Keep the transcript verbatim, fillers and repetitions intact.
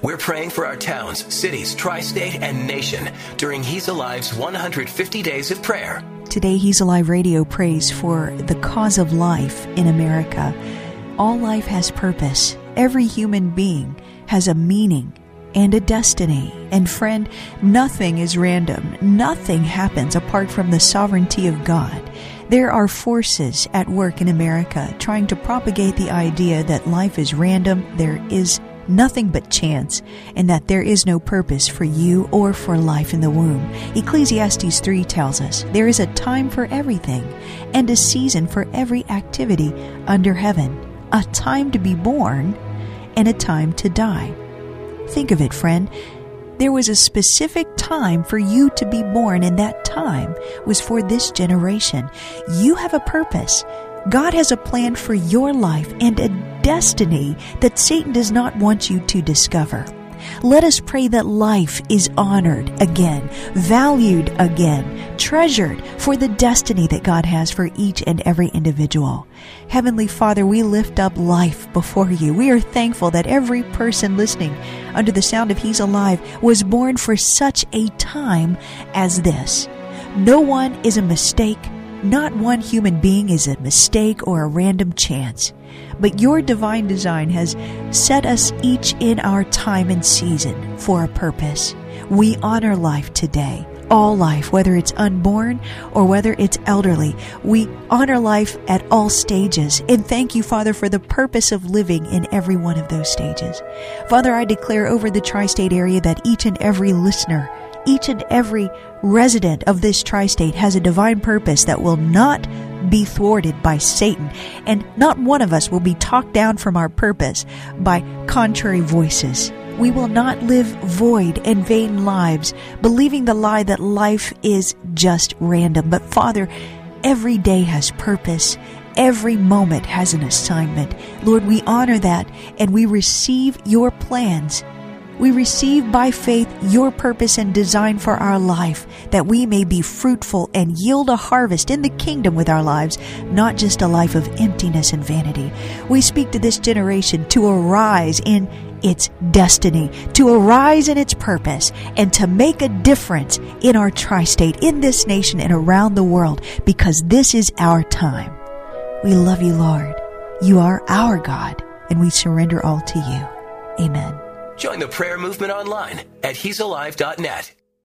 We're praying for our towns, cities, tri-state, and nation during He's Alive's one hundred fifty Days of Prayer. Today, He's Alive Radio prays for the cause of life in America. All life has purpose. Every human being has a meaning and a destiny. And friend, nothing is random. Nothing happens apart from the sovereignty of God. There are forces at work in America trying to propagate the idea that life is random, there is nothing but chance, and that there is no purpose for you or for life in the womb. Ecclesiastes three tells us there is a time for everything and a season for every activity under heaven, a time to be born and a time to die. Think of it, friend. There was a specific time for you to be born, and that time was for this generation. You have a purpose. God has a plan for your life and a destiny that Satan does not want you to discover. Let us pray that life is honored again, valued again, treasured for the destiny that God has for each and every individual. Heavenly Father, we lift up life before you. We are thankful that every person listening under the sound of He's Alive was born for such a time as this. No one is a mistake. Not one human being is a mistake or a random chance. But your divine design has set us each in our time and season for a purpose. We honor life today. All life, whether it's unborn or whether it's elderly. We honor life at all stages. And thank you, Father, for the purpose of living in every one of those stages. Father, I declare over the tri-state area that each and every listener, each and every resident of this tri-state has a divine purpose that will not be thwarted by Satan, and not one of us will be talked down from our purpose by contrary voices. We will not live void and vain lives, believing the lie that life is just random. But Father, every day has purpose. Every moment has an assignment. Lord, we honor that, and we receive your plans. We receive by faith your purpose and design for our life, that we may be fruitful and yield a harvest in the kingdom with our lives, not just a life of emptiness and vanity. We speak to this generation to arise in its destiny, to arise in its purpose, and to make a difference in our tri-state, in this nation, and around the world, because this is our time. We love you, Lord. You are our God, and we surrender all to you. Amen. Join the prayer movement online at he's alive dot net.